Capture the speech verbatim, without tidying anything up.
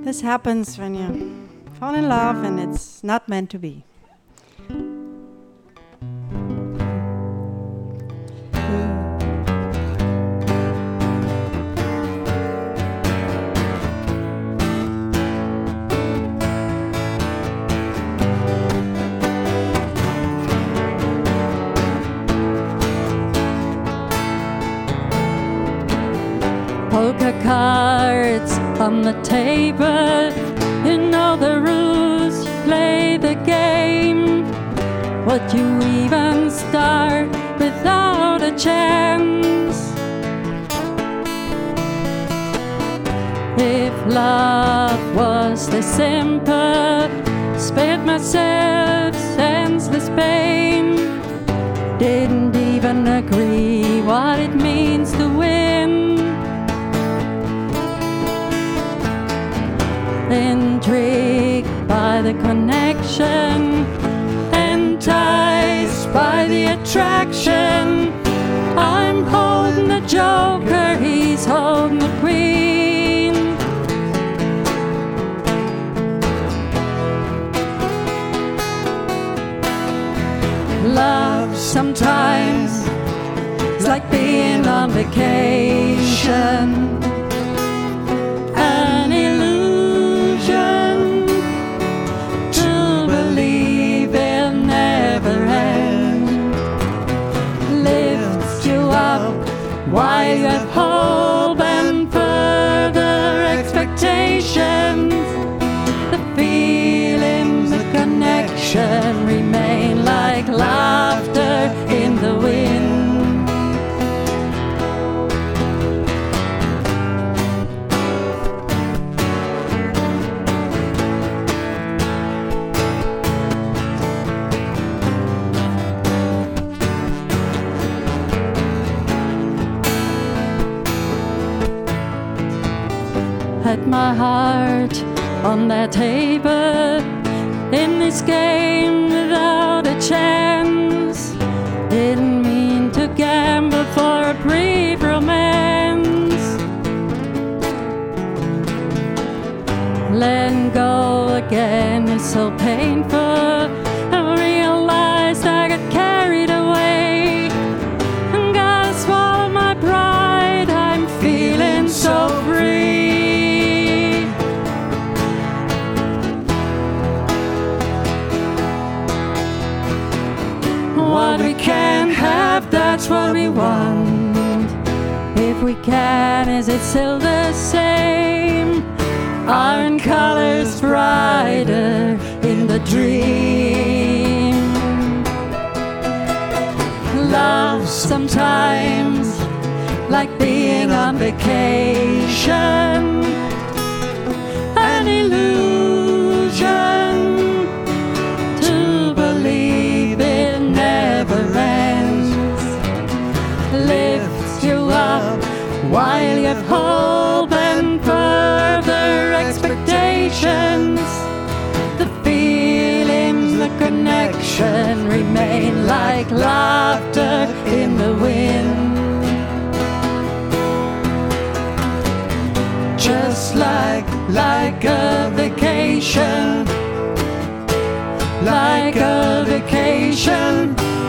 This happens when you fall in love and it's not meant to be. Poker cards on the table, you know the rules, you play the game. Would you even start without a chance? If love was this simple, spared myself senseless pain. Didn't even agree what it means to win. Intrigued by the connection, enticed by the attraction. I'm holding the joker, he's holding the queen. Love sometimes is like being on vacation. While you have hope and further expectations, the feelings of connection remain like laughter in the wind. Had my heart on that table in this game without a chance. Didn't mean to gamble for a brief romance. Letting go again is so painful. I realized I got carried away and gotta swallow my pride. I'm feeling so free. What we can't have, that's what we want. If we can, is it still the same? Aren't colors brighter in the dream? Love sometimes like being on vacation, an illusion. While you have hope and further expectations, the feelings, the connection remain like laughter in the wind. Just like, like a vacation, like a vacation.